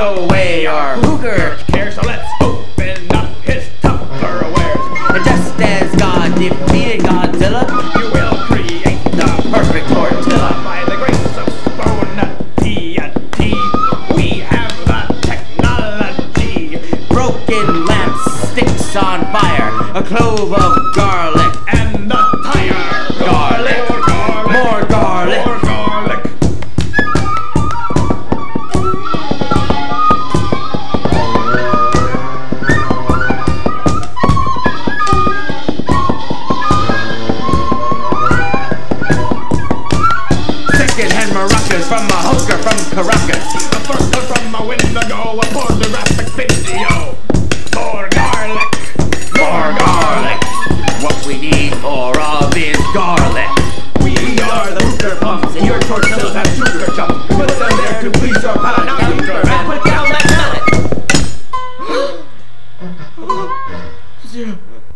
away our hooker care, so let's open up his Tupperwares. And just as God defeated Godzilla, You will create the perfect tortilla. by the grace of Spone T&T. We have the technology Broken lamps, sticks on fire, a clove of garlic, and the tire. Garlic. More garlic. more garlic. More garlic. Second-hand maracas from a hooker from Caracas. The first one from a windigo, a pornographic video. More garlic. More garlic. What we need more of is garlic. We are the hooker pumps, and your tortillas have sugar chunks. Put them there to please your palate. Now you can put down that mallet.